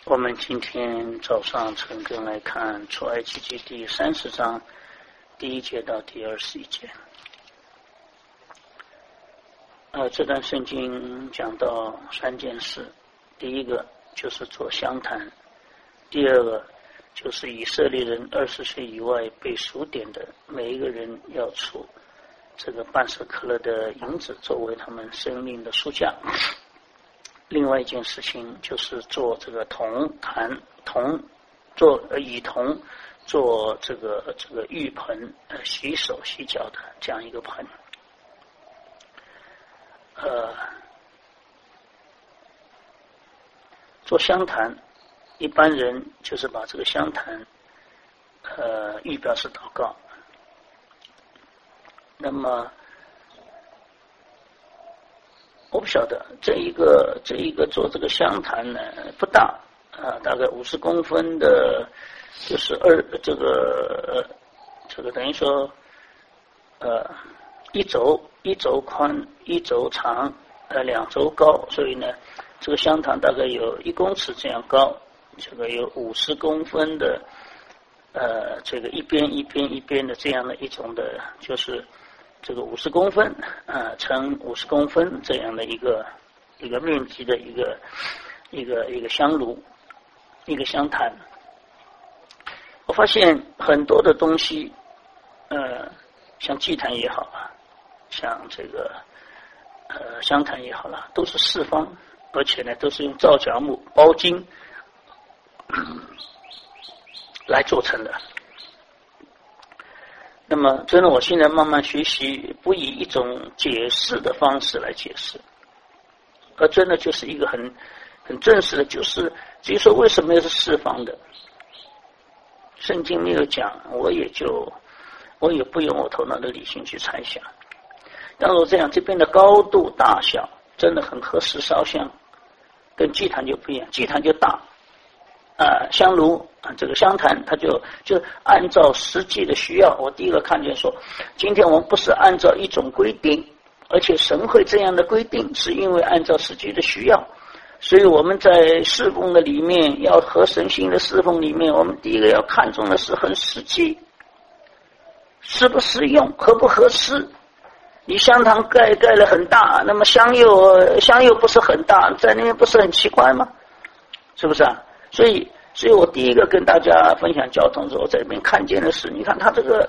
我们今天早上陈根来看出埃及记第30章第1节到第21节。这段圣经讲到3件事，第一个就是做香坛，第二个就是以色列人20岁以外被数点的每一个人要出这个半舍克勒的银子作为他们生命的赎价。另外一件事情就是做这个以铜做这个浴盆，洗手洗脚的这样一个盆。做香坛，一般人就是把这个香坛预表示祷告。那么我不晓得这一个做这个香坛呢不大大概50公分的，就是这个等于说一轴宽1轴长2轴高，所以呢这个香坛大概有1公尺这样高，这个有50公分的这个一边的这样的一种的，就是这个50公分乘50公分这样的一个面积的一个香炉，一个香坛。我发现很多的东西像祭坛也好像这个香坛也好了，都是四方，而且呢都是用皂荚木包金来做成的。那么真的我现在慢慢学习，不以一种解释的方式来解释，而真的就是一个很正式的，就是至于说为什么又是四方的，圣经没有讲，我也不用我头脑的理性去猜想。要说这样，这边的高度大小真的很合适烧香，跟祭坛就不一样，祭坛就大香炉这个香坛它就按照实际的需要。我第一个看见说，今天我们不是按照一种规定，而且神会这样的规定，是因为按照实际的需要。所以我们在侍奉的里面，要合神心的侍奉里面，我们第一个要看重的是很实际，适不适用，合不合适。你香堂盖了很大，那么香又不是很大，在那边不是很奇怪吗？是不是啊？所以我第一个跟大家分享交通的时候，我在这边看见的是，你看它这个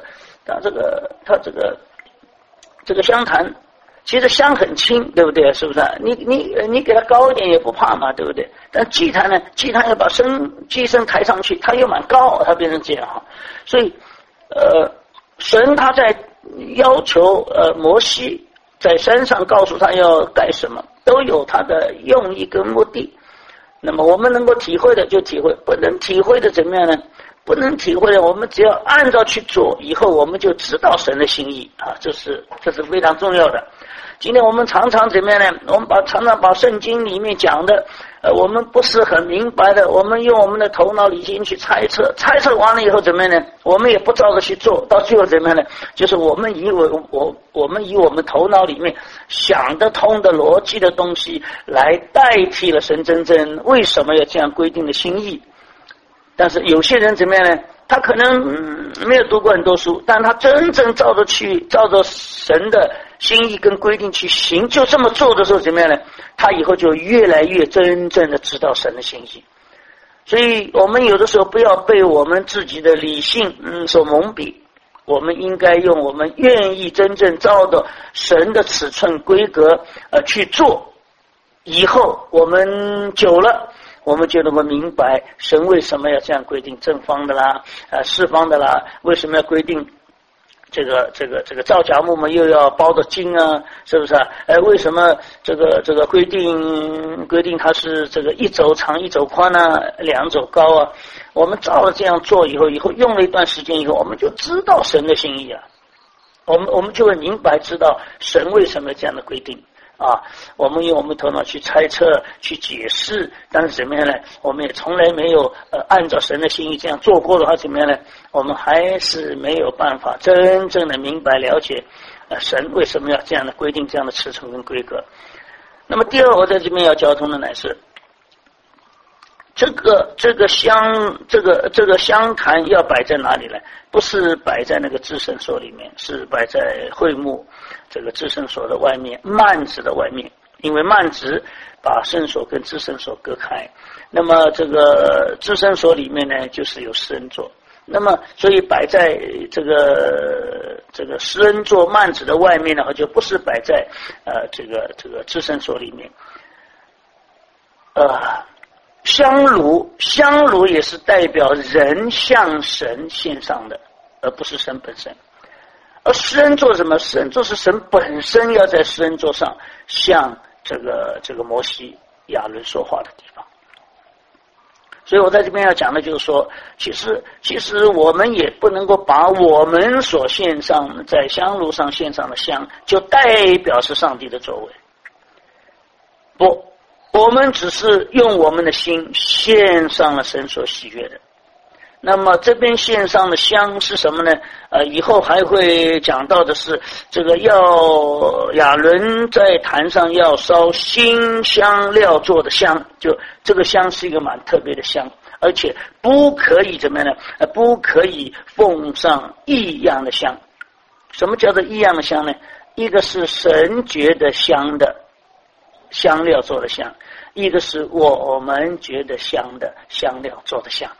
香坛，其实香很轻，对不对？是不是？你给它高一点也不怕嘛，对不对？但祭坛呢，祭坛要把机身抬上去，它又蛮高，它变成这样哈。所以神他在要求摩西在山上告诉他要干什么，都有他的用意跟目的。那么我们能够体会的就体会，不能体会的怎么样呢？不能体会的，我们只要按照去做，以后我们就知道神的心意这是非常重要的。今天我们常常怎么样呢？我们常常把圣经里面讲的我们不是很明白的，我们用我们的头脑理性去猜测完了以后怎么样呢？我们也不照着去做，到最后怎么样呢？就是我们以我们头脑里面想得通的逻辑的东西来代替了神真正为什么要这样规定的心意。但是有些人怎么样呢？他可能没有读过很多书，但他真正照着神的心意跟规定去行，就这么做的时候怎么样呢？他以后就越来越真正的知道神的心意。所以我们有的时候不要被我们自己的理性所蒙蔽，我们应该用我们愿意真正照着神的尺寸规格去做，以后我们久了我们就能够明白神为什么要这样规定正方的啦四方的啦，为什么要规定这个皂荚木嘛又要包着金啊，是不是为什么这个规定它是这个1轴长1轴宽啊2轴高啊？我们照了这样做以后用了一段时间以后，我们就知道神的心意啊，我们就会明白知道神为什么这样的规定我们用我们头脑去猜测去解释，但是怎么样呢？我们也从来没有按照神的心意这样做过的话，怎么样呢？我们还是没有办法真正的明白了解神为什么要这样的规定这样的尺寸跟规格。那么第二，我在这边要交通的乃是这个香坛要摆在哪里呢？不是摆在那个至圣所里面，是摆在会幕这个至圣所的外面，幔子的外面。因为幔子把圣所跟至圣所隔开，那么这个至圣所里面呢，就是有施恩座。那么所以摆在这个施恩座幔子的外面呢，就不是摆在这个至圣所里面。香炉也是代表人向神献上的，而不是神本身。而施恩座什么？施恩座是神本身要在施恩座上向这个摩西亚伦说话的地方。所以我在这边要讲的就是说，其实我们也不能够把我们所献上在香炉上献上的香就代表是上帝的作为。不，我们只是用我们的心献上了神所喜悦的。那么这边献上的香是什么呢？以后还会讲到的是，这个要亚伦在坛上要烧新香料做的香，就这个香是一个蛮特别的香，而且不可以怎么样呢？不可以奉上异样的香。什么叫做异样的香呢？一个是神觉得香的香料做的香，一个是我们觉得香的香料做的香。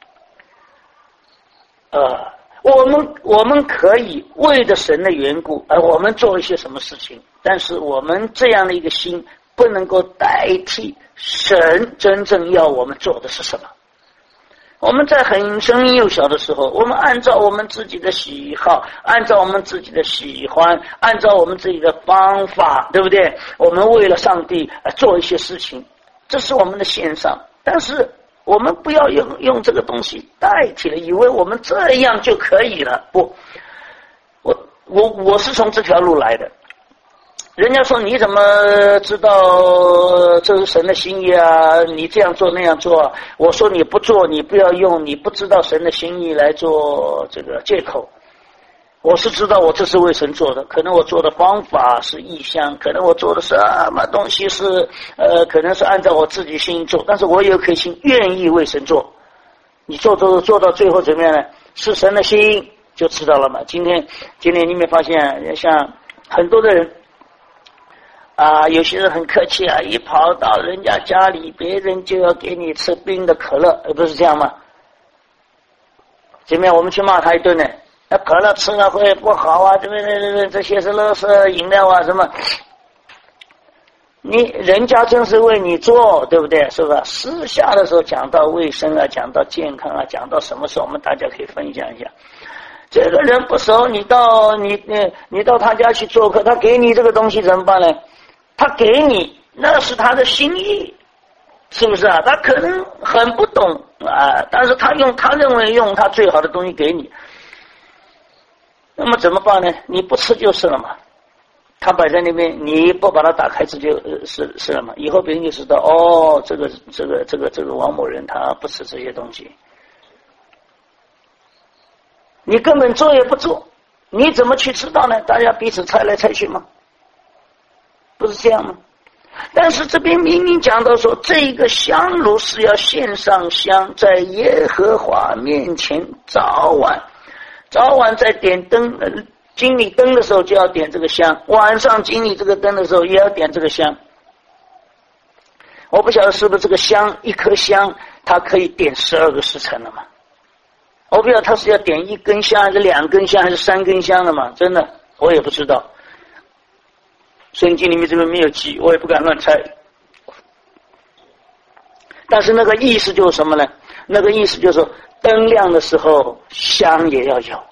我们可以为着神的缘故，我们做一些什么事情，但是我们这样的一个心不能够代替神真正要我们做的是什么。我们在很声音幼小的时候，我们按照我们自己的喜好，按照我们自己的喜欢，按照我们自己的方法，对不对？我们为了上帝做一些事情，这是我们的献上。但是我们不要用这个东西代替了，以为我们这样就可以了。不，我是从这条路来的。人家说你怎么知道这是神的心意啊？你这样做那样做。我说你不做，你不要用你不知道神的心意来做这个借口。我是知道我这是为神做的，可能我做的方法是异象，可能我做的什么东西是可能是按照我自己心做，但是我有颗心愿意为神做。你做到最后怎么样呢？是神的心，就知道了嘛。今天你没发现像很多的人有些人很客气一跑到人家家里，别人就要给你吃冰的可乐，不是这样吗？前面我们去骂他一顿呢，那可乐吃了会不好啊，这些是垃圾饮料啊什么。人家真是为你做，对不对？是吧？私下的时候讲到卫生啊，讲到健康啊，讲到什么时候我们大家可以分享一下。这个人不熟，你到他家去做客，他给你这个东西怎么办呢？他给你那是他的心意，是不是啊？他可能很不懂但是他认为用他最好的东西给你，那么怎么办呢？你不吃就是了嘛。他摆在那边，你不把它打开，这就是了嘛。以后别人就知道这个王某人他不吃这些东西。你根本做也不做，你怎么去知道呢？大家彼此猜来猜去吗？不是这样吗？但是这边明明讲到说，这个香炉是要献上香，在耶和华面前早晚在点灯经理灯的时候就要点这个香，晚上经理这个灯的时候也要点这个香。我不晓得是不是这个香一颗香它可以点12个时辰了嘛？我不晓得它是要点1根香还是2根香还是3根香了嘛？真的我也不知道，圣经里面这边没有记，我也不敢乱猜。但是那个意思就是什么呢？那个意思就是说，灯亮的时候香也要有。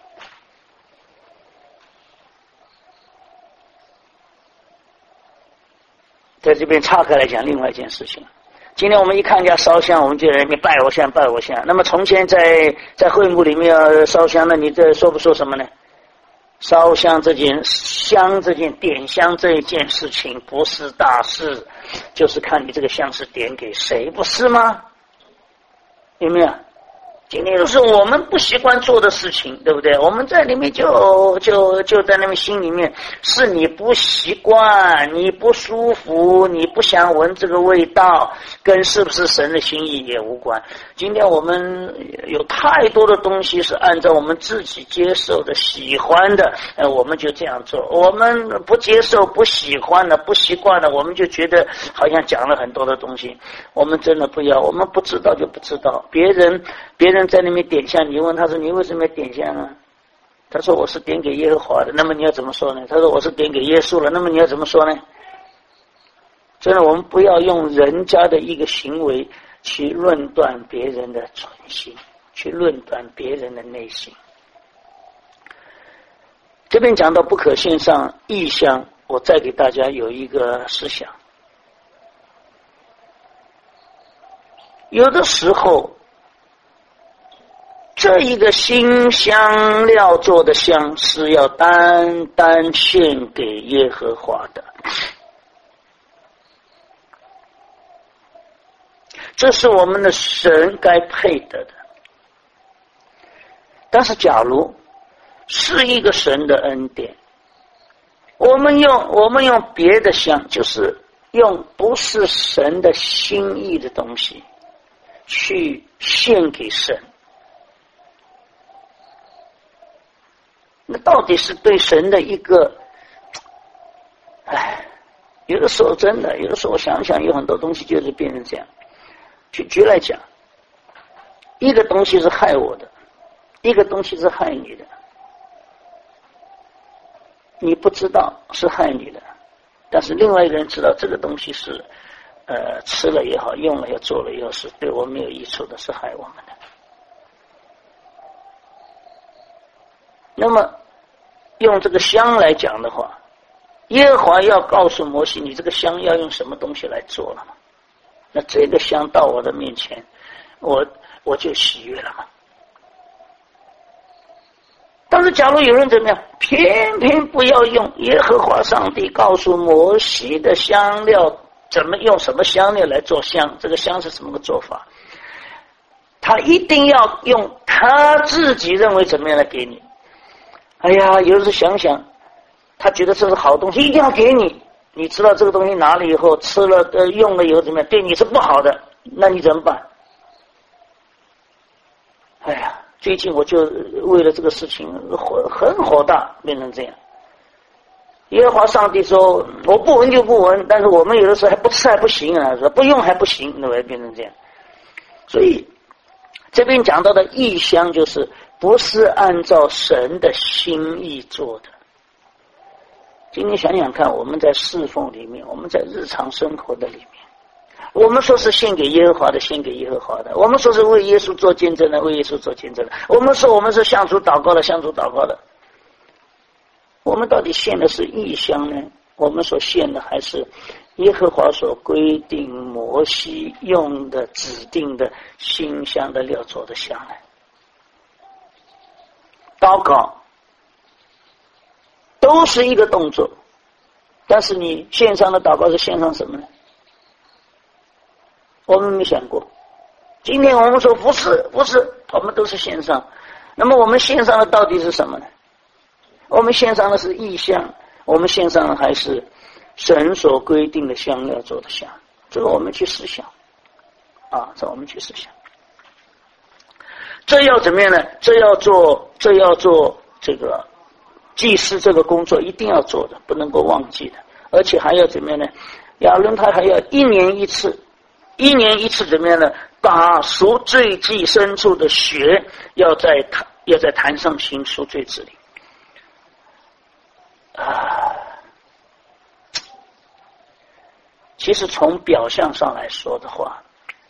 在这边岔开来讲另外一件事情。今天我们一看人家烧香，我们就在那边拜偶像。那么从前在会幕里面要烧香，那你这说不说什么呢？烧香这件点香这一件事情不是大事，就是看你这个香是点给谁，不是吗？有没有？ 今天就是我们不习惯做的事情，对不对？我们在里面就在那边心里面，是你不习惯，你不舒服，你不想闻这个味道，跟是不是神的心意也无关。今天我们有太多的东西是按照我们自己接受的、喜欢的，我们就这样做。我们不接受、不喜欢的、不习惯的，我们就觉得好像讲了很多的东西。我们真的不要，我们不知道就不知道。别人在那边点香，你问他说你为什么要点香啊？他说我是点给耶和华的，那么你要怎么说呢？他说我是点给耶稣了，那么你要怎么说呢？真的，我们不要用人家的一个行为去论断别人的存心，去论断别人的内心。这边讲到不可献上异香，我再给大家有一个思想。有的时候这一个新香料做的香是要单单献给耶和华的，这是我们的神该配得的。但是假如是一个神的恩典，我们用别的香，就是用不是神的心意的东西去献给神，那到底是对神的一个，有的时候真的，有的时候我想想，有很多东西就是变成这样。举来讲，一个东西是害我的，一个东西是害你的，你不知道是害你的，但是另外一个人知道这个东西是吃了也好，用了也做了也好，是对我没有益处的，是害我们的。那么用这个香来讲的话，耶和华要告诉摩西，你这个香要用什么东西来做了嘛？那这个香到我的面前，我就喜悦了嘛。但是假如有人怎么样，偏偏不要用耶和华上帝告诉摩西的香料，怎么用什么香料来做香，这个香是什么个做法，他一定要用他自己认为怎么样来给你。哎呀，有时想想，他觉得这是好东西，一定要给你。你知道这个东西拿了以后，吃了用了以后怎么样，对你是不好的，那你怎么办？哎呀，最近我就为了这个事情很火大，变成这样。耶和华上帝说我不闻就不闻，但是我们有的时候还不吃还不行啊，说不用还不行，那会变成这样。所以这边讲到的异香，就是不是按照神的心意做的。今天想想看，我们在侍奉里面，我们在日常生活的里面，我们说是献给耶和华的，献给耶和华的；我们说是为耶稣做见证的，为耶稣做见证的；我们是向主祷告的，向主祷告的。我们到底献的是异香呢？我们所献的还是耶和华所规定摩西用的指定的馨香的料做的香呢？祷告都是一个动作，但是你线上的祷告是线上什么呢？我们没想过。今天我们说不是，我们都是线上。那么我们线上的到底是什么呢？我们线上的是异香，我们线上的还是神所规定的香料做的香？这个我们去思想啊，这我们去思想。这要怎么样呢？这要做这个祭司这个工作一定要做的，不能够忘记的。而且还要怎么样呢？亚伦他还要一年一次怎么样呢？把赎罪祭牲畜的血要在坛上行赎罪之礼。其实从表象上来说的话，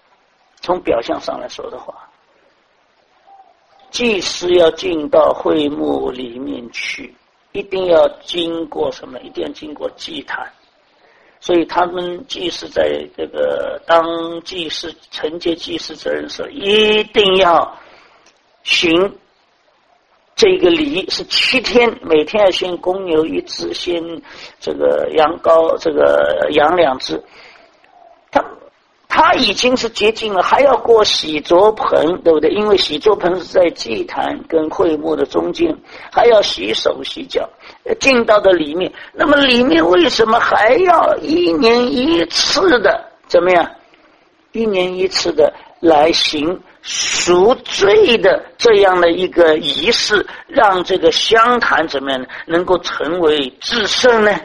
祭司要进到会幕里面去，一定要经过什么？一定要经过祭坛。所以他们祭司在这个当祭司承接祭司责任的时候，一定要行这个礼，是7天，每天要先公牛1只，先这个羊羔，这个羊2只。他他已经是洁净了，还要过洗濯盆，对不对？因为洗濯盆是在祭坛跟会幕的中间，还要洗手洗脚，进到的里面。那么里面为什么还要一年一次的怎么样？一年一次的来行赎罪的这样的一个仪式，让这个香坛怎么样呢？能够成为至圣呢？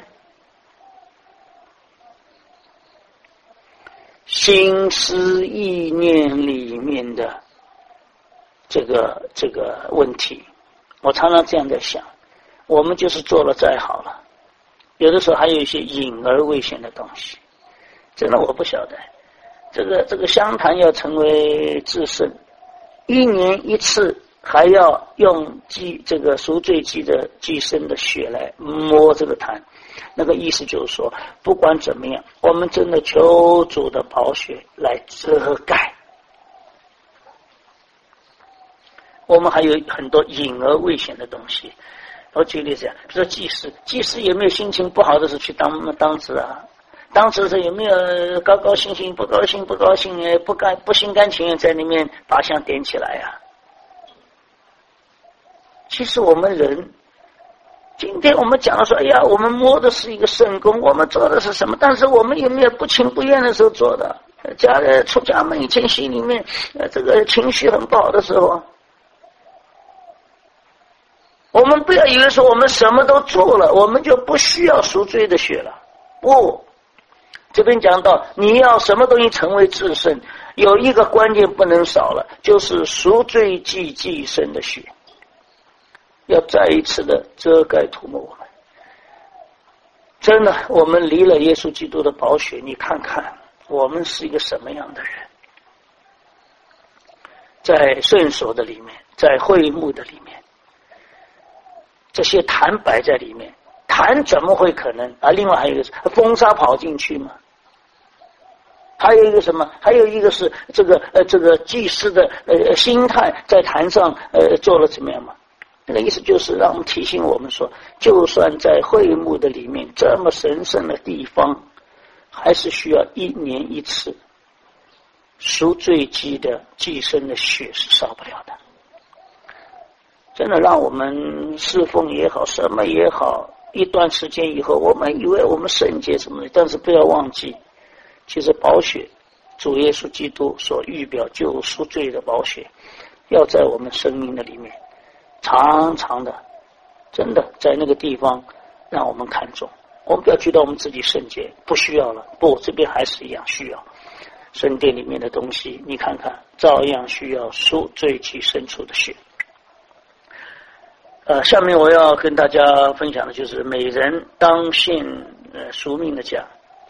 心思意念里面的这个问题，我常常这样在想，我们就是做了再好了，有的时候还有一些隐而未显的东西，真的我不晓得。这个香坛要成为至圣，一年一次，还要用这个赎罪祭的祭牲的血来摸这个坛。那个意思就是说，不管怎么样，我们真的求主的宝血来遮盖。我们还有很多隐而未显的东西。我举例子，比如说祭司有没有心情不好的时候去当值啊？当时是有没有高高兴兴、不高兴不心甘情愿在里面把香点起来啊？其实我们人，今天我们讲了说，哎呀，我们摸的是一个圣功，我们做的是什么？但是我们有没有不情不愿的时候做的？出家门以前心里面这个情绪很不好的时候，我们不要以为说我们什么都做了，我们就不需要赎罪的血了。不。这边讲到你要什么东西成为至圣，有一个关键不能少了，就是赎罪祭祭牲的血，要再一次的遮盖涂抹我们。真的，我们离了耶稣基督的宝血，你看看我们是一个什么样的人。在圣所的里面，在会幕的里面，这些坛摆在里面，坛怎么会可能啊？另外还有一个风沙跑进去嘛，还有一个什么？还有一个是这个祭司的心态在坛上做了怎么样嘛？那个意思就是让我们提醒我们说，就算在会幕的里面这么神圣的地方，还是需要一年一次赎罪祭的祭牲的血是少不了的。真的让我们侍奉也好，什么也好，一段时间以后，我们以为我们圣洁什么的，但是不要忘记，其实宝血，主耶稣基督所预表救赎罪的宝血，要在我们生命的里面长长的，真的在那个地方让我们看重。我们不要觉得我们自己圣洁不需要了，不，这边还是一样需要。圣殿里面的东西你看看，照样需要赎罪祭牲处的血。下面我要跟大家分享的就是每人当献赎命的价。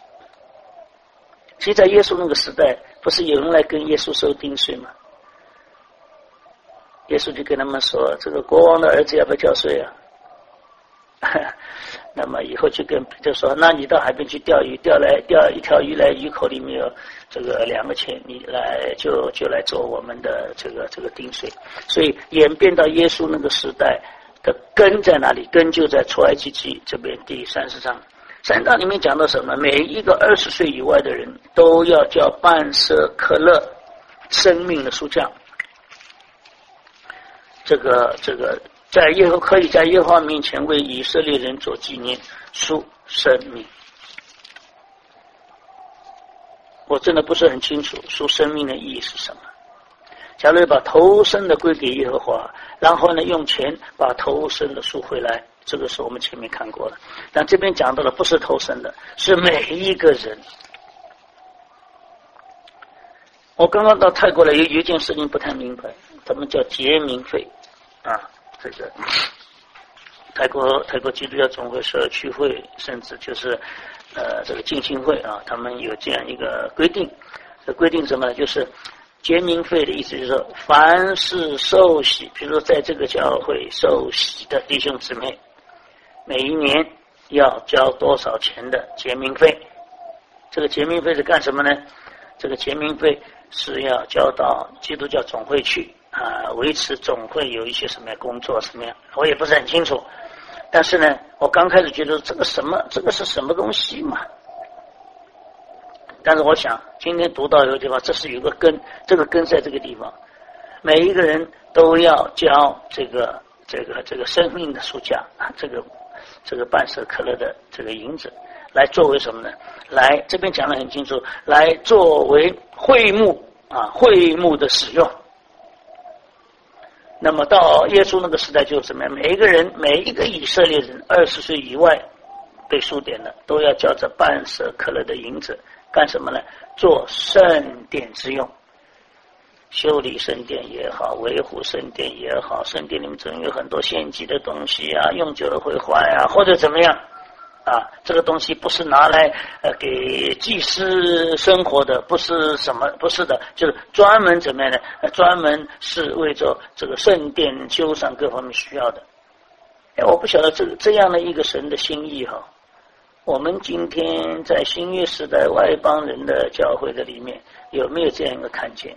其实在耶稣那个时代，不是有人来跟耶稣收丁税吗？耶稣就跟他们说，这个国王的儿子要不要交税啊？那么以后就跟彼得说，那你到海边去钓鱼，钓一条鱼来，鱼口里面有这个2个钱，你来就来做我们的这个丁税。所以演变到耶稣那个时代的根在哪里？根就在出埃及记这边第30章。3章里面讲到什么？每一个20岁以外的人都要叫半舍克勒生命的赎价。这个可以在耶和华面前为以色列人做纪念，赎生命。我真的不是很清楚赎生命的意义是什么。假如把头生的归给耶和华，然后呢用钱把头生的赎回来，这个是我们前面看过了。但这边讲到的不是头生的，是每一个人。我刚刚到泰国来，有一件事情不太明白，他们叫结冥费啊，这个泰国基督教总会社区会，甚至就是这个浸信会啊，他们有这样一个规定。这规定什么呢？就是结冥费的意思就是说，凡是受洗，比如说在这个教会受洗的弟兄姊妹，每一年要交多少钱的结冥费。这个结冥费是干什么呢？这个结冥费是要交到基督教总会去啊，维持总会有一些什么样工作什么样，我也不是很清楚。但是呢，我刚开始觉得这个是什么东西嘛？ 但是我想今天读到有个地方，这是有个根，这个根在这个地方，每一个人都要交这个生命的赎价，这个半舍克勒的这个银子，来作为什么呢？来这边讲得很清楚，来作为会幕会幕的使用。那么到耶稣那个时代就是什么？每一个以色列人20岁以外被数点的，都要交这半舍克勒的银子，干什么呢？做圣殿之用，修理圣殿也好，维护圣殿也好，圣殿里面总有很多献祭的东西啊，用久了会坏啊，或者怎么样啊，这个东西不是拿来给祭司生活的，不是什么，不是的，就是专门怎么样的，专门是为着这个圣殿修缮各方面需要的。我不晓得这样的一个神的心意哈，我们今天在新约时代外邦人的教会的里面有没有这样一个看见？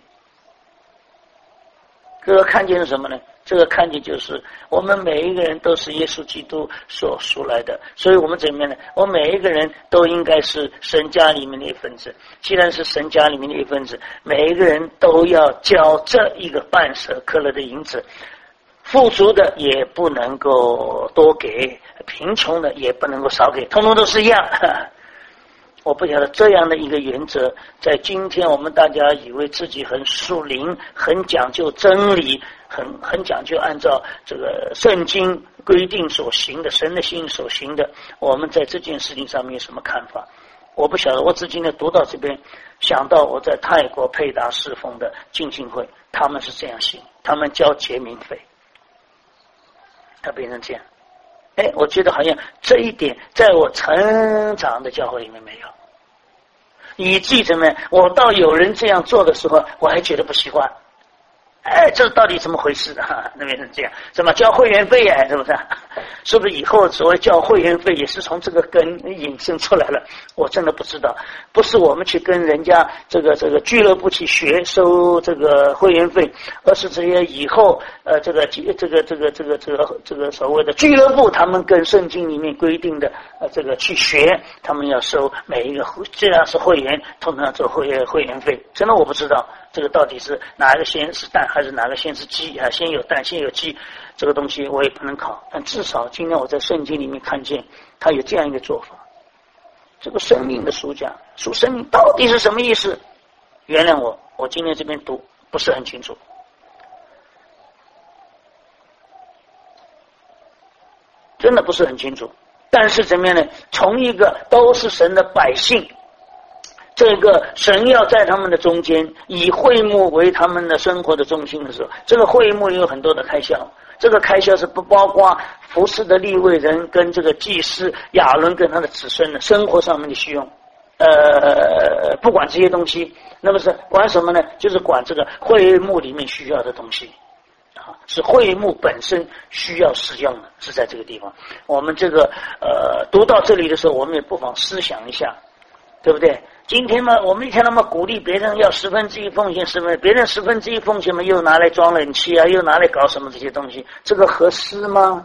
这个看见是什么呢？这个看见就是我们每一个人都是耶稣基督所属来的，所以我们怎么样呢？我们每一个人都应该是神家里面的一份子。既然是神家里面的一份子，每一个人都要交这一个半舍克勒的银子，富足的也不能够多给，贫穷的也不能够少给，通通都是一样。我不晓得这样的一个原则，在今天我们大家以为自己很属灵，很讲究真理，很讲究按照这个圣经规定所行的，神的心意所行的，我们在这件事情上面有什么看法？我不晓得，我只今天读到这边，想到我在泰国佩达侍奉的浸信会，他们是这样行，他们交结民费，他变成这样。我觉得好像这一点在我成长的教会里面没有，以至于怎么样，我到有人这样做的时候，我还觉得不习惯。这到底怎么回事那边是这样，怎么交会员费是不是？是不是以后所谓交会员费也是从这个根引申出来了？我真的不知道，不是我们去跟人家这个俱乐部去收这个会员费，而是这些以后这个所谓的俱乐部，他们跟圣经里面规定的这个去学，他们要收每一个，既然是会员，通常做会员费。真的我不知道这个到底是哪一个先是蛋还是哪个先是鸡啊？先有蛋先有鸡，这个东西我也不能考，但至少今天我在圣经里面看见他有这样一个做法。这个生命的赎价，赎生命到底是什么意思？原谅我今天这边读不是很清楚，真的不是很清楚。但是怎么样呢？从一个都是神的百姓，这个神要在他们的中间，以会幕为他们的生活的中心的时候，这个会幕有很多的开销，这个开销是不包括服侍的利未人跟这个祭司亚伦跟他的子孙的生活上面的需用，不管这些东西，那么是管什么呢？就是管这个会幕里面需要的东西，是会幕本身需要使用的，是在这个地方。我们这个读到这里的时候，我们也不妨思想一下，对不对？今天嘛，我们一天那么鼓励别人要1/10奉献，别人1/10奉献嘛，又拿来装冷气啊，又拿来搞什么这些东西，这个合适吗？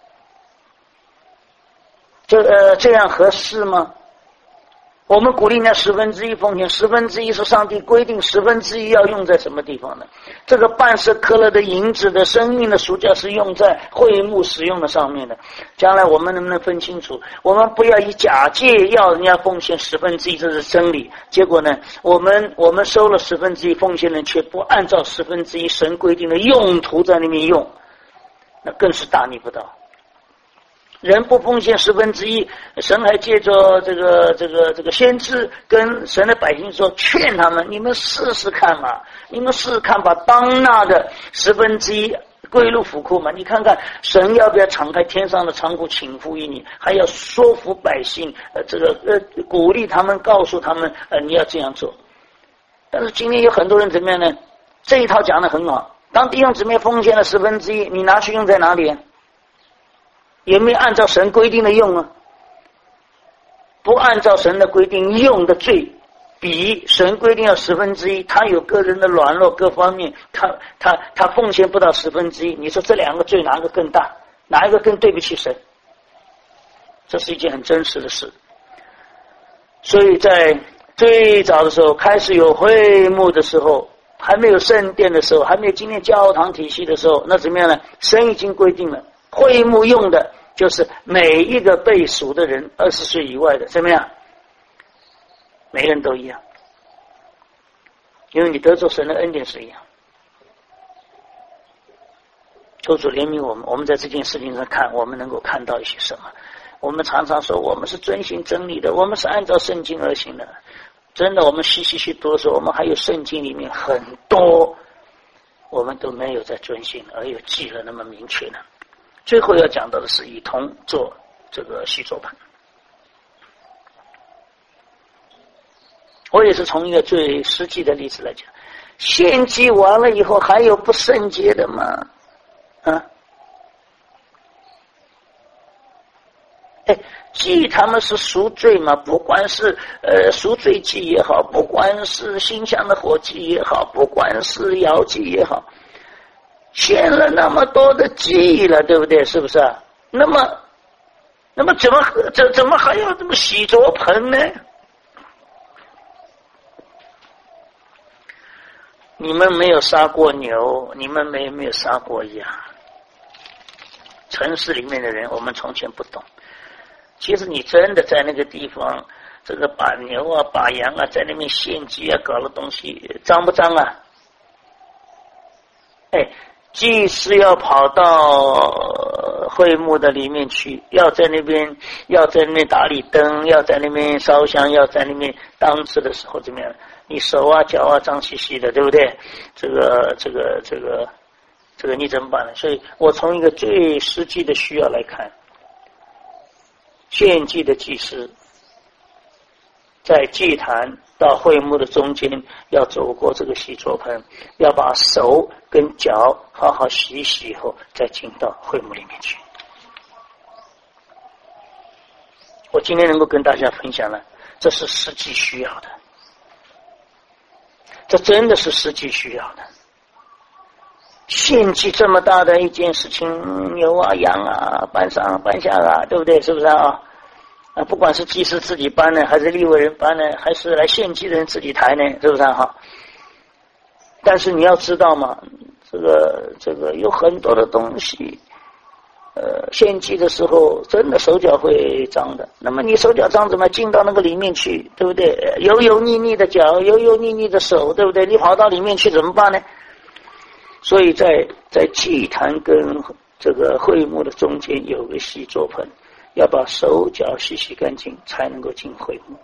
这样合适吗？我们鼓励人家1/10奉献，1/10是上帝规定1/10要用在什么地方呢？这个半舍克勒的银子的生命的赎价是用在会幕使用的上面的。将来我们能不能分清楚？我们不要以假借要人家奉献1/10，这是真理。结果呢，我们收了1/10奉献人，却不按照1/10神规定的用途在那边用，那更是大逆不道。人不奉献1/10，神还借着这个先知跟神的百姓说，劝他们，你们试试看嘛，把当纳的1/10归入府库嘛，你看看神要不要敞开天上的仓库倾覆于你，还要说服百姓，鼓励他们，告诉他们你要这样做。但是今天有很多人怎么样呢？这一套讲得很好，当弟兄姊妹奉献了1/10，你拿去用在哪里啊？有没有按照神规定的用啊？不按照神的规定用的罪，比神规定要1/10，他有个人的软弱各方面，他奉献不到1/10，你说这两个罪哪个更大？哪一个更对不起神？这是一件很真实的事。所以在最早的时候，开始有会幕的时候，还没有圣殿的时候，还没有今天教堂体系的时候，那怎么样呢？神已经规定了，会幕用的就是每一个被赎的人，20岁以外的，怎么样？每个人都一样，因为你得着神的恩典是一样。求主怜悯我们，我们在这件事情上看，我们能够看到一些什么？我们常常说我们是遵行真理的，我们是按照圣经而行的。真的，我们细细去读的时候，我们还有圣经里面很多我们都没有在遵行，而又记了那么明确呢。最后要讲到的是一同做这个洗濯盆。我也是从一个最实际的例子来讲，献祭完了以后还有不圣洁的吗？祭他们是赎罪嘛，不管是赎罪祭也好，不管是馨香的火祭也好，不管是摇祭也好，献了那么多的祭了，对不对？是不是啊？那么怎么还要这么洗濯盆呢？你们没有杀过牛，你们没有杀过羊。城市里面的人，我们从前不懂。其实你真的在那个地方，这个把牛啊、把羊啊，在那边献祭啊，搞了东西，脏不脏啊？祭司要跑到会幕的里面去，要在那边打理灯，要在那边烧香，要在那边当值的时候怎么样？你手啊脚啊脏兮兮的，对不对？这个你怎么办呢？所以我从一个最实际的需要来看，献祭的祭司在祭坛到会幕的中间，要走过这个洗濯盆，要把手跟脚好好洗一洗以后，再进到会幕里面去。我今天能够跟大家分享了，这是实际需要的，这真的是实际需要的。献祭这么大的一件事情，牛啊羊啊搬上搬下啊，对不对？是不是啊？不管是祭司自己搬呢，还是利未人搬呢，还是来献祭的人自己抬呢，是不是啊？但是你要知道嘛，这个有很多的东西，献祭的时候真的手脚会脏的。那么你手脚脏怎么进到那个里面去，对不对？油油腻腻的脚，油油腻腻的手，对不对？你跑到里面去怎么办呢？所以在祭坛跟这个会幕的中间有个洗濯盆，要把手脚洗干净才能够进会幕。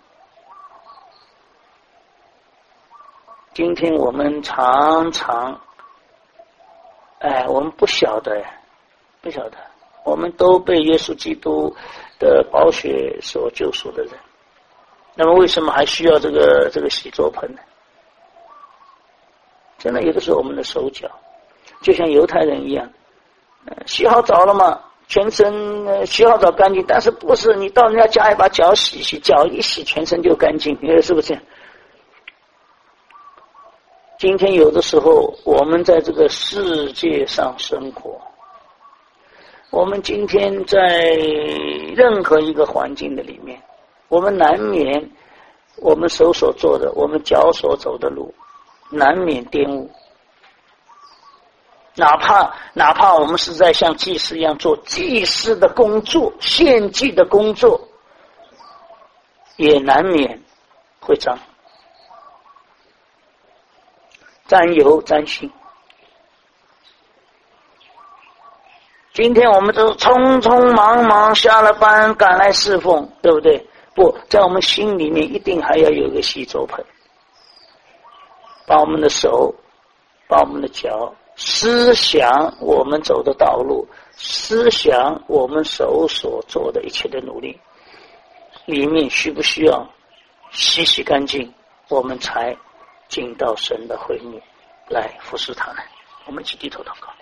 今天我们常常我们不晓得，我们都被耶稣基督的宝血所救赎的人，那么为什么还需要这个洗濯盆呢？真的有的时候我们的手脚就像犹太人一样，洗好澡了嘛，全身洗好澡干净，但是不是你到人家家里把脚洗洗，脚一洗全身就干净，是不是？今天有的时候我们在这个世界上生活，我们今天在任何一个环境的里面，我们难免我们手所做的，我们脚所走的路难免玷污，哪怕我们是在像祭司一样做祭司的工作，献祭的工作，也难免会脏，沾油沾腥。今天我们都匆匆忙忙下了班赶来侍奉，对不对？不，在我们心里面一定还要有一个洗濯盆，把我们的手，把我们的脚，思想我们走的道路，思想我们手所做的一切的努力，里面需不需要洗干净，我们才进到神的会幕来服侍他呢？我们一起低头祷告。